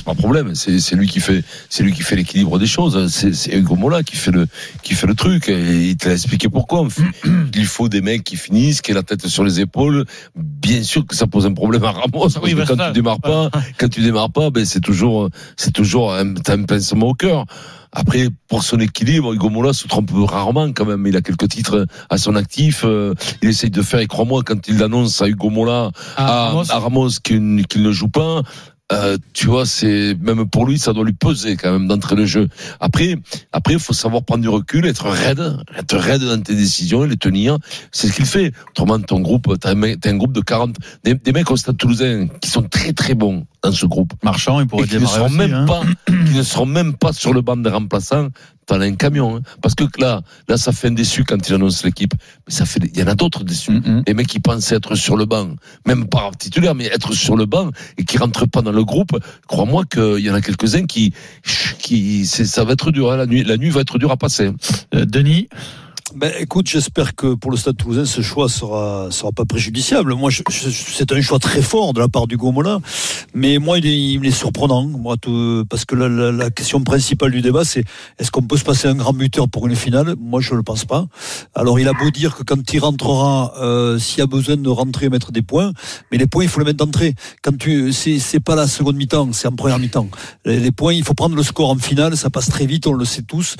pas un problème. C'est, c'est lui qui fait, c'est lui qui fait l'équilibre des choses. C'est, c'est Hugo Mola qui fait le, qui fait le truc. Et il t'a expliqué pourquoi. Il faut des mecs qui finissent, qui aient la tête sur les épaules. Bien sûr que ça pose un problème à Ramos. Parce oui, que quand ça. tu démarres pas, quand tu démarres pas, ben c'est toujours, c'est toujours un, t'as un pincement au cœur. Après, pour son équilibre, Hugo Mola se trompe rarement quand même. Il a quelques titres à son actif. Euh, il essaye de faire, et crois-moi, quand il annonce à Hugo Mola, à, à Ramos, à Ramos qu'il, qu'il ne joue pas, euh, tu vois, c'est même pour lui, ça doit lui peser quand même d'entrer le jeu. Après, après, il faut savoir prendre du recul, être raide, être raide dans tes décisions et les tenir. C'est ce qu'il fait. Autrement, ton groupe, t'as un, t'as un groupe de quarante, des, des mecs au Stade Toulousain qui sont très très bons dans ce groupe. Marchand, il pourrait et qui ne seront aussi, même hein. pas, qui ne seront même pas sur le banc des remplaçants. T'en as un camion, hein. Parce que là, là, ça fait un déçu quand il annonce l'équipe. Mais ça fait, il y en a d'autres déçus. Mm-hmm. Les mecs qui pensaient être sur le banc, même pas titulaire, mais être sur le banc et qui rentrent pas dans le groupe. Crois-moi qu'il y en a quelques-uns qui, qui, c'est, ça va être dur, hein. La nuit, la nuit va être dure à passer. Euh, Denis? Ben, écoute, j'espère que pour le Stade Toulousain, ce choix sera sera pas préjudiciable. Moi, je, je, c'est un choix très fort de la part d'Hugo Mola, mais moi, il est, il est surprenant. Moi, tout, parce que la, la, la question principale du débat, c'est est-ce qu'on peut se passer un grand buteur pour une finale ? Moi, je le pense pas. Alors, il a beau dire que quand il rentrera, euh, s'il y a besoin de rentrer, mettre des points, mais les points, il faut les mettre d'entrée. Quand tu, c'est c'est pas la seconde mi-temps, c'est en première mi-temps. Les, les points, il faut prendre le score en finale, ça passe très vite, on le sait tous,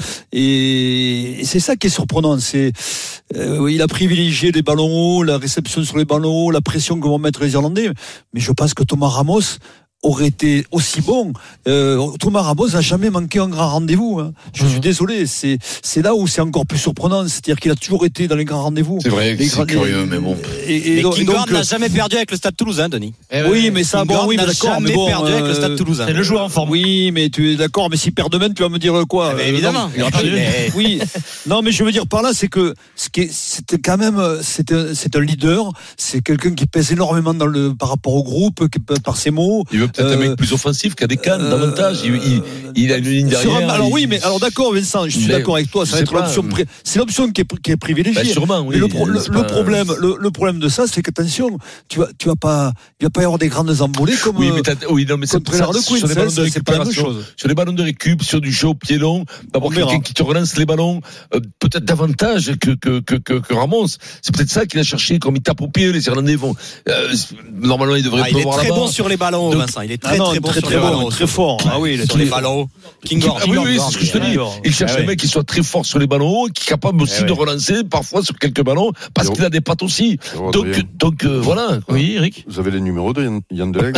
et, et c'est ça qui est surprenant. C'est, euh, il a privilégié les ballons hauts, la réception sur les ballons hauts, la pression que vont mettre les Irlandais. Mais je pense que Thomas Ramos aurait été aussi bon. Euh, Thomas Ramos n'a jamais manqué un grand rendez-vous. Hein. Je mmh. suis désolé. C'est, c'est là où c'est encore plus surprenant. C'est-à-dire qu'il a toujours été dans les grands rendez-vous. C'est vrai, les c'est grands, curieux, les, mais bon. Et, et, donc, Kinghorn n'a jamais perdu avec le Stade Toulousain, Denis. Eh oui, oui, mais ça, Kinghorn bon, oui, mais d'accord. jamais mais bon, perdu euh, avec le Stade Toulousain. C'est le joueur en forme. Oui, mais tu es d'accord. Mais s'il perd demain, tu vas me dire quoi eh ben, évidemment. Euh, non, mais, oui. Non, mais je veux dire par là, c'est que ce qui est, c'était quand même, c'est un, c'est un leader. C'est quelqu'un qui pèse énormément dans le, par rapport au groupe, qui, par ses mots. Il veut peut-être euh, un mec plus offensif qu'à des cannes, davantage. Il, il, il a une ligne derrière. Un, alors il, oui, mais alors d'accord, Vincent, je suis mais, d'accord avec toi. Ça va être l'option. Pré- c'est l'option qui est, qui est privilégiée. Bah, sûrement, oui. Mais le, pro, le, le problème, le, le problème de ça, c'est qu'attention, tu vas, tu vas pas, il va pas y avoir des grandes embolées comme. Oui, mais t'as, oui, non, mais c'est ça, de Queen, sur les ballons de récupération, sur les ballons de récup, sur du jeu au pied long, d'avoir quelqu'un qui te relance les ballons, euh, peut-être davantage que que que que, que Ramos. C'est peut-être ça qu'il a cherché, comme il tape au pied, les Irlandais vont. Euh, normalement, il devrait ah, il est très là-bas. bon sur les ballons, Donc, Vincent. Il est très ah non, très bon très, sur très les bon, ballons, très fort. Ah oui, sur les ballons. Kinghorn. Ah oui, oui, c'est ce que je te dis. Il cherche ah, un mec qui soit très fort sur les ballons hauts, qui est capable aussi ah, de relancer parfois sur quelques ballons, parce qu'il a des pattes aussi. Donc, donc euh, voilà. Quoi. Oui, Eric. Vous avez les numéros de Yann Delegue.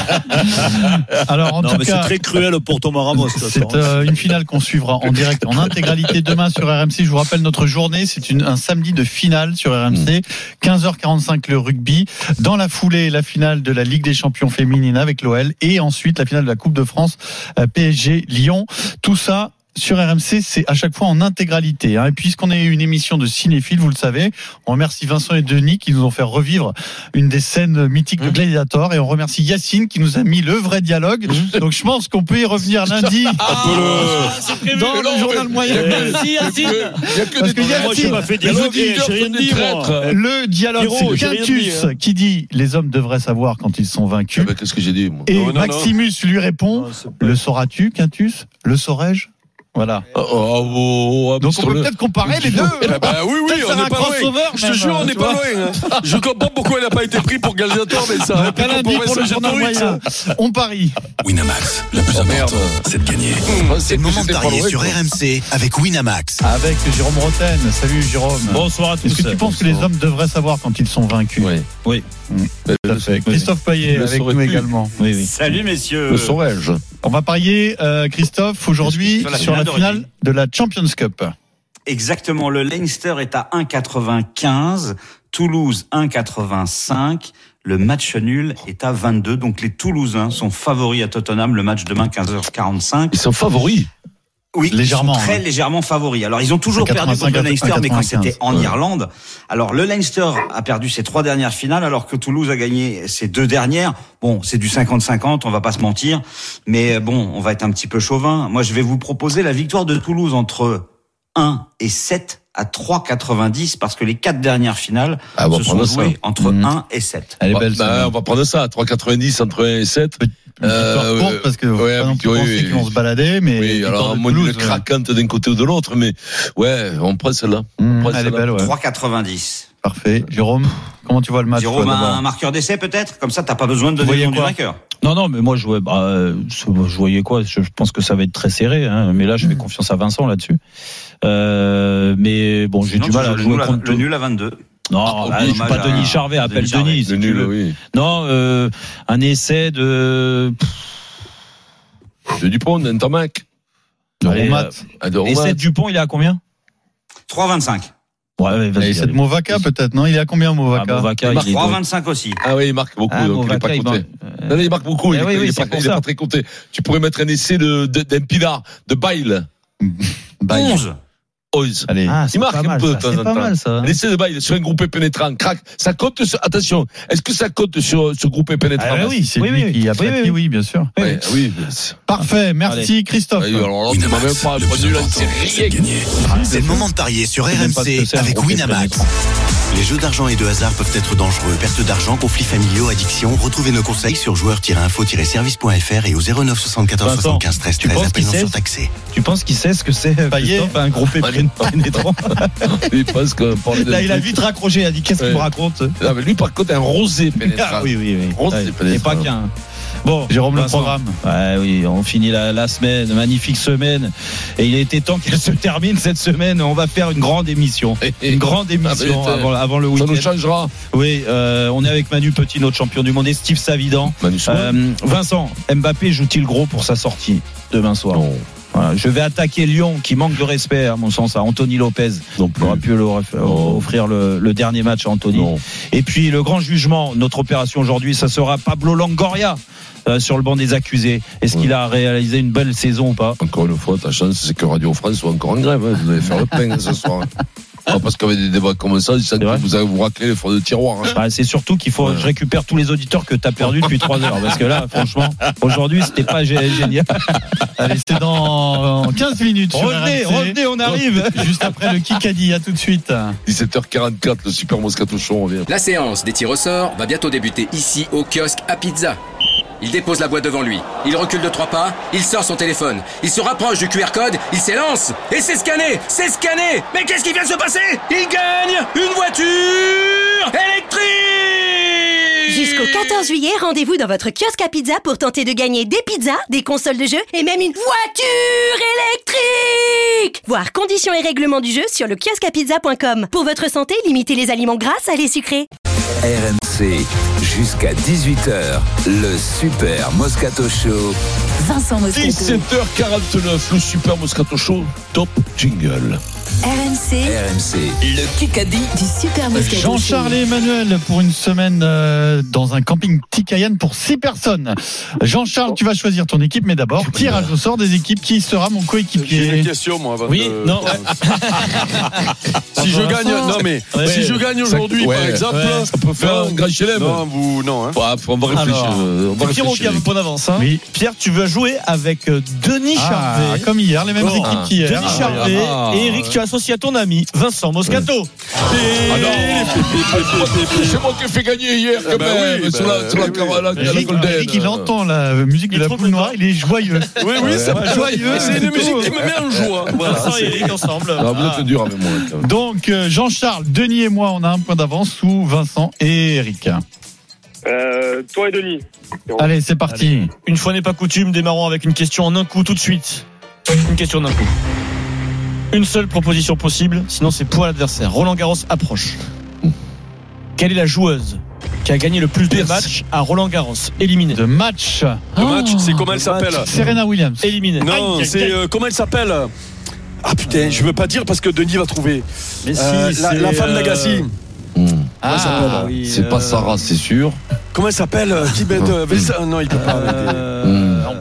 Alors en non, tout mais cas, c'est très cruel pour Thomas Ramos. C'est euh, une finale qu'on suivra en direct, en intégralité demain sur R M C. Je vous rappelle notre journée, c'est une, un samedi de finale sur R M C, quinze heures quarante-cinq le rugby. Dans la foulée, la finale de la Ligue des Champions féminine avec l'O L et ensuite la finale de la Coupe de France P S G Lyon. Tout ça sur R M C, c'est à chaque fois en intégralité. Hein. Et puisqu'on est une émission de cinéphiles, vous le savez, on remercie Vincent et Denis qui nous ont fait revivre une des scènes mythiques de Gladiator, et on remercie Yacine qui nous a mis le vrai dialogue. Donc je pense qu'on peut y revenir lundi ah, euh, dans le journal moyen. Merci Yacine. Parce que Yacine, le dialogue, c'est Quintus qui dit les hommes devraient savoir quand ils sont vaincus. Bah, qu'est-ce que j'ai dit moi. Et non, non, Maximus non. lui répond, non, le sauras-tu, Quintus? Le saurais-je? Voilà. Oh, oh, oh, oh, donc on peut le... peut-être comparer les deux. Eh ben, bah, oui, oui, on n'est pas loin. Je te jure, on n'est pas loin. Je comprends pourquoi il n'a pas été pris pour Gladiator, mais ça. Donc, lundi pour le journal moyen. On parie. Winamax, le plus important, c'est de gagner. Mmh, c'est le moment de parier sur R M C avec Winamax. Avec Jérôme Roten. Salut Jérôme. Bonsoir à tous. Est-ce que tu penses que les hommes devraient savoir quand ils sont vaincus? Oui. Oui. Mmh. Tout à fait. Christophe Payet avec nous plus. également. Oui, oui. Salut messieurs. Le saurais-je. On va parier, euh, Christophe, aujourd'hui sur la, sur la finale de la Champions Cup. Exactement. Le Leinster est à un virgule quatre-vingt-quinze, Toulouse un virgule quatre-vingt-cinq. Le match nul est à vingt-deux. Donc les Toulousains sont favoris à Tottenham. Le match demain quinze heures quarante-cinq. Ils sont favoris. Oui, légèrement, ils sont très hein. légèrement favoris. Alors, ils ont toujours perdu contre le Leinster, mais quand c'était en ouais. Irlande. Alors, le Leinster a perdu ses trois dernières finales, alors que Toulouse a gagné ses deux dernières. Bon, c'est du cinquante cinquante, on va pas se mentir. Mais bon, on va être un petit peu chauvin. Moi, je vais vous proposer la victoire de Toulouse entre un et sept à trois quatre-vingt-dix parce que les quatre dernières finales ah, se sont jouées entre mmh. un et sept. Elle est belle, bah, bah, on va prendre ça, trois quatre-vingt-dix entre un et sept. Euh, courte parce que ouais, pas non plus oui, penser oui, qu'ils vont se balader, mais oui, alors moi une craquante ouais. d'un côté ou de l'autre, mais ouais, on prend celle-là. Mmh, elle est belle, ouais. trois quatre-vingt-dix. Parfait. Jérôme, comment tu vois le match? Jérôme, toi, un marqueur d'essai peut-être? Comme ça, t'as pas besoin de donner le nom du vainqueur. Non, non, mais moi, je, bah, je voyais quoi? Je pense que ça va être très serré, hein, mais là, je fais confiance à Vincent là-dessus. Euh, mais bon, j'ai Sinon, du mal à jouer contre le nul à vingt-deux. Non, ah, bah, je suis pas Denis Charvet, appelle Denis. Si nul, oui. Non, euh, un essai de. De Dupont, d'Intermac. De Romat. Essai de Dupont, il est à combien? trois vingt-cinq. Ouais, vas-y. C'est de Movaca peut-être, non? Il est à combien Movaca? Ah, Movaca il marque trois vingt-cinq aussi. Ah oui, il marque beaucoup, ah, donc Movaca, il n'est pas compté. Il, non, il marque beaucoup, eh il, oui, il, oui, il, est, pas, il est pas très compté. Tu pourrais mettre un essai de, de, d'un Pilar, de Bail. onze. onze. Allez. Ah, il marque un peu de temps en temps. C'est pas mal ça. L'essai de Bail sur un groupé pénétrant, crac. Ça compte sur, attention, est-ce que ça compte sur ce groupé pénétrant? Ah, oui, c'est oui, lui oui, qui a pris, oui, oui, bien sûr. Oui, oui. Parfait, merci Allez. Christophe. Oui, alors là, tu m'as même pas répondu là, c'est rien. C'est le moment de parier sur R M C avec Winamax. Les jeux d'argent et de hasard peuvent être dangereux. Perte d'argent, conflits familiaux, addiction. Retrouvez nos conseils sur joueurs tiret info tiret service point f r et au zéro neuf soixante-quatorze soixante-quinze treize treize. Appel non surtaxé. Tu penses qu'il sait ce que c'est Christophe, un gros pénétrant? Il pense que là, il a vite raccroché. Il a dit qu'est-ce qu'il me raconte? Non, mais lui, par contre, un rosé pénétrant. Ah, oui, oui, oui. Rosé ouais, pénétrant. Et pas qu'un. Bon, Jérôme, le programme. Ouais, oui, on finit la, la semaine, magnifique semaine. Et il était temps qu'elle se termine cette semaine. On va faire une grande émission. Une grande émission ah, avant, avant le week-end. Ça nous changera. Oui, euh, on est avec Manu Petit, notre champion du monde, et Steve Savidan. Euh, Vincent, Mbappé joue-t-il gros pour sa sortie demain soir? Non. Voilà, je vais attaquer Lyon qui manque de respect à mon sens à Anthony Lopez. On aurait pu le, offrir le, le dernier match à Anthony. Non. Et puis le grand jugement, notre opération aujourd'hui, ça sera Pablo Longoria euh, sur le banc des accusés. Est-ce ouais. qu'il a réalisé une belle saison ou pas? Encore une fois, ta chance c'est que Radio France soit encore en grève. Hein. Vous allez faire le plein ce soir. Ah, parce qu'avec des débats comme ça, vous allez vous racler les fonds de tiroir. Hein. Bah, c'est surtout qu'il faut que ouais. je récupère tous les auditeurs que tu as perdus depuis trois heures. Parce que là, franchement, aujourd'hui, c'était pas génial. Allez, c'est dans quinze minutes. Revenez, revenez, on arrive. Juste après le Kikadi, à tout de suite. dix-sept heures quarante-quatre, le Super Moscato Show revient. La séance des tirs au sort va bientôt débuter ici au kiosque à pizza. Il dépose la boîte devant lui. Il recule de trois pas. Il sort son téléphone. Il se rapproche du Q R code. Il s'élance. Et c'est scanné. C'est scanné. Mais qu'est-ce qui vient de se passer? Il gagne une voiture électrique. Jusqu'au quatorze juillet, rendez-vous dans votre kiosque à pizza pour tenter de gagner des pizzas, des consoles de jeux et même une voiture électrique. Voir conditions et règlements du jeu sur le kiosque à pizza point com. Pour votre santé, limitez les aliments gras, salés, sucrés. R M C, jusqu'à dix-huit heures, le Super Moscato Show. Vincent Moscato. dix-sept heures quarante-neuf, le Super Moscato Show, top jingle. R M C, R M C, le Kikadi du Super Moscato Show. Jean-Charles et Emmanuel pour une semaine euh, dans un camping Tikayan pour six personnes. Jean-Charles, tu vas choisir ton équipe, mais d'abord, tirage au sort des équipes. Qui sera mon coéquipier? J'ai une question, moi, avant oui, de... non. si je gagne, non mais ouais, si je gagne aujourd'hui, ouais, par exemple, ouais, ça peut faire non, un grand chelem. Non, vous, non. Hein. Ouais, on va réfléchir. Alors, on va Pierre qui a un point d'avance. Hein. Oui. Pierre, tu veux jouer avec Denis ah, Charvet, comme hier, les mêmes oh, équipes qu'hier. Denis ah, Charvet ah, et Eric, tu es associé à ton ami Vincent Moscato. Ouais. Ah non, c'est moi qui ai fait gagner hier quand bah même. Oui, sur bah, la, sur la, oui, la, la, Eric, la Eric, il entend la musique de la poule noire, il est joyeux. Oui, oui, c'est ouais, joyeux. C'est une musique qui me met en joie. Vincent et Eric ensemble. Ah, vous êtes dur avec moi. Donc, Jean-Charles, Denis et moi, on a un point d'avance sous Vincent et Eric. Euh, toi et Denis. Allez, c'est parti. Allez. Une fois n'est pas coutume, démarrons avec une question en un coup tout de suite. Une question d'un coup. Une seule proposition possible, sinon c'est pour l'adversaire. Roland Garros approche. Quelle est la joueuse qui a gagné le plus de matchs à Roland Garros? Éliminée. De matchs. De match, c'est comment elle s'appelle? Serena Williams. Éliminée. Non, aïe, c'est aïe. Euh, comment elle s'appelle? Ah putain, je veux pas dire parce que Denis va trouver. Mais euh, si, la, la femme d'Agassi. Mmh. Ah, oui, c'est euh... pas Sarah, c'est sûr. Comment elle s'appelle? Qui bête? Non, il peut pas. Euh...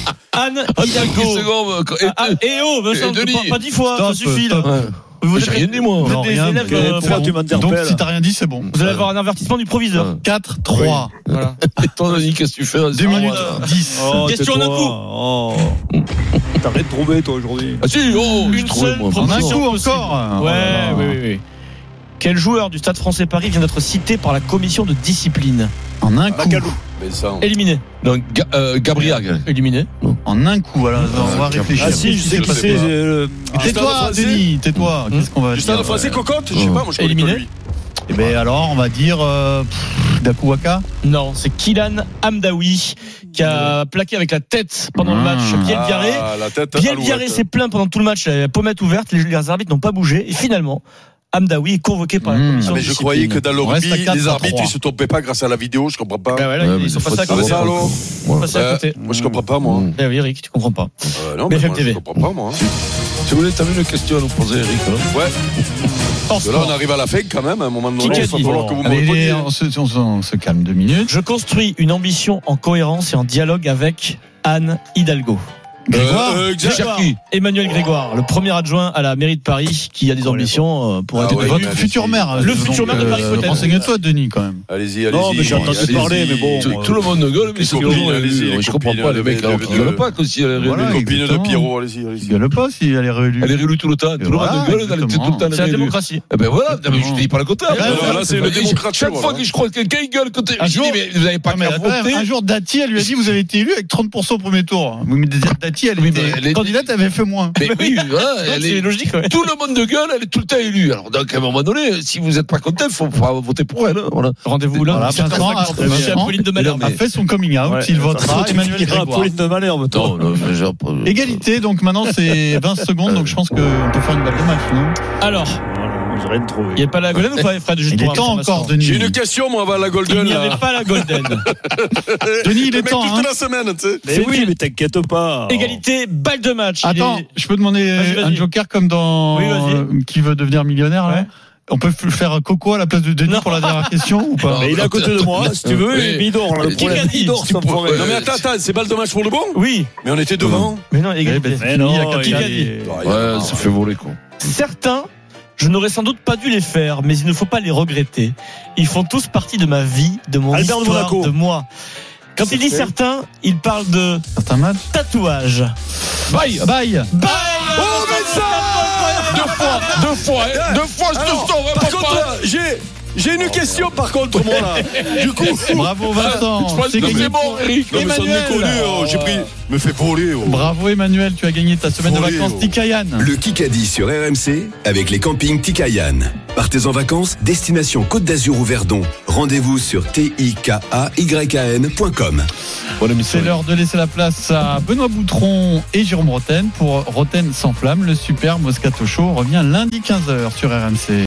Anne Attends, Hidalgo. dix secondes. Et, Ah, ah, et oh, Vincent, et Denis. pas, pas dix fois, Stop, ça suffit là. stop. Ouais. Vous J'ai êtes- rien dit, moi. vous êtes Non, des rien, élèves, mais euh, pourquoi bon. tu m'interpelles Donc si t'as rien dit, c'est bon. Vous allez avoir un avertissement du proviseur. quatre trois. Voilà. Et toi, Denis, qu'est-ce que tu fais deux minutes dix. Oh, Question tais-toi. d'un coup. Oh. T'as rien trouvé, toi, aujourd'hui. Ah si, oh, j'ai Une trouvé, seule moi. En un proposition coup possible. encore. Ouais, Oh là là. oui, oui, oui. Quel joueur du Stade Français Paris vient d'être cité par la commission de discipline? En un coup. Éliminé. Non, Ga- euh, Gabriel. Éliminé. En un coup, alors on va réfléchir. Ah si, je sais qui c'est. euh, Tais-toi, Denis, tais-toi. Qu'est-ce qu'on va Du Stade dire Français Cocotte, je sais pas, moi je connais Éliminé. pas lui. Eh ben alors, on va dire euh, pff, Dakuwaka. Non, c'est Kylian Hamdaoui qui a plaqué avec la tête pendant le match Biel Biarré. Ah, la tête Biel alouette. Biarré s'est plaint pendant tout le match, la pommette ouverte, les, les arbitres n'ont pas bougé et finalement Hamdaoui est convoqué par la Mmh. commission Ah, mais de je discipline. croyais que dans le On reste rugby, à quatre les à arbitres trois. ils se trompaient pas grâce à la vidéo, je comprends pas. Ah ouais, là, Ouais, ils mais sont il faut passés à savoir côté. ça, alors. Ils sont passés à Euh, côté. Moi je comprends pas moi. Eh oui, Eric, tu comprends pas. Euh, non, B F M mais moi, T V. je comprends pas moi. Si vous voulez, t'as vu une question à nous poser, Eric hein? Ouais. Hors Parce que là sport. on arrive à la fin quand même, à un moment donné, Qui il a va dit falloir que vous me Allez, répondiez. on se, on se- on se calme deux minutes. Je construis une ambition en cohérence et en dialogue avec Anne Hidalgo. Grégoire, Euh, euh, Grégoire. Jackie. Emmanuel Grégoire, le premier adjoint à la mairie de Paris qui a des ambitions euh, pour Ah être ouais, élu. votre allez-y. futur maire. Le donc, futur maire de Paris, peut-être. Renseigne-toi, Denis, quand même. Allez-y, allez-y. Non, mais j'ai entendu allez-y. parler, mais bon. Tout, tout le monde gueule, mais c'est copines, toujours allez-y, élu. les Je comprends copines, pas, les les mecs, alors mecs, qu'ils de- gueulent pas, comme si elle est Voilà, réélue. Copine de exactement. Pierrot, allez-y, Il allez-y. gueule pas si elle est réélue. Elle est réélue tout le temps. Tout le Voilà, monde gueule, elle est tout le temps C'est la réélue. démocratie. Eh ben voilà, non, mais je te dis pas le contraire. Ah, non, là, c'est une démocrature, Chaque fois voilà. que je crois que quelqu'un il gueule, quand Un je jour- dis, mais vous n'avez pas Ah, mais qu'à attends, voter. un jour, Dati, elle lui a dit vous avez été élu avec trente pour cent au premier tour. Oui, mais Dati, elle Oui, était mais elle est- candidate, elle avait fait moins. Mais oui, voilà, elle C'est est- logique, ouais. tout le monde de gueule, elle est tout le temps élue. Alors, donc, à un moment donné, si vous n'êtes pas content, il faut, faut voter pour elle. hein, Voilà. Rendez-vous là. Voilà, Vincent, Chez Vincent, Apolline de Malherbe. a fait son coming out. Ouais, il votera tu Emmanuel finiras Grégoire. Pauline de Malherbe, toi. Non, non, mais genre, pas- Égalité, donc maintenant c'est vingt secondes, donc je pense qu'on peut faire une balle de match, non? Alors, Voilà, j'ai rien trouvé. il n'y a pas la Golden ou pas, Fred? Juste Il pour est temps information. encore, Denis. J'ai une question, moi, avant la Il Golden. n'y là. avait pas la Golden. Denis, il Les est mecs, temps, toute hein. la semaine, tu sais. Mais oui, mais t'inquiète pas. Égalité, balle de match. Il Attends, est- je peux demander Vas-y, vas-y. un joker comme dans Oui, vas-y. euh, Qui veut devenir millionnaire là? Ouais. On peut f- faire Coco à la place de Denis Non. pour la dernière question ou pas? Mais il est à côté de moi, si tu veux, Oui. mais il dort là. Le Qui problème, l'a dit il dort, Tu ça me pourrais- ferait. Non, mais attends, attends, c'est balle de match pour le bon? Oui. Mais on était devant. Mais non, Eh égalité. ben, Mais fini, non, il y a quatre il Qui a l'a minutes. dit? Ouais, ça fait voler, quoi. Certains, je n'aurais sans doute pas dû les faire, mais il ne faut pas les regretter. Ils font tous partie de ma vie, de mon Albert de histoire, Monaco. de moi. Quand il dit fait. certains, il parle de Certains matchs. tatouage. Bye! Bye! Bye. Oh, mais ça Deux fois, deux fois, hein, deux fois, je te Alors, sors, par papa. contre, là, j'ai, j'ai une question, par contre, moi, là. Du coup, Bravo Vincent! Je pense C'est que gagné c'est bon, pour Eric. non, mais sans Emmanuel. déconner, oh, j'ai pris, me fait voler, oh. Bravo Emmanuel, tu as gagné ta semaine de Volé, vacances oh. Tikayan. Le Kikadi sur R M C avec les campings Tikayan. Partez en vacances, destination Côte d'Azur ou Verdon. Rendez-vous sur T I K A Y A N point com. C'est l'heure de laisser la place à Benoît Boutron et Jérôme Roten pour Roten sans flamme. Le super Moscato Show revient lundi quinze heures sur R M C.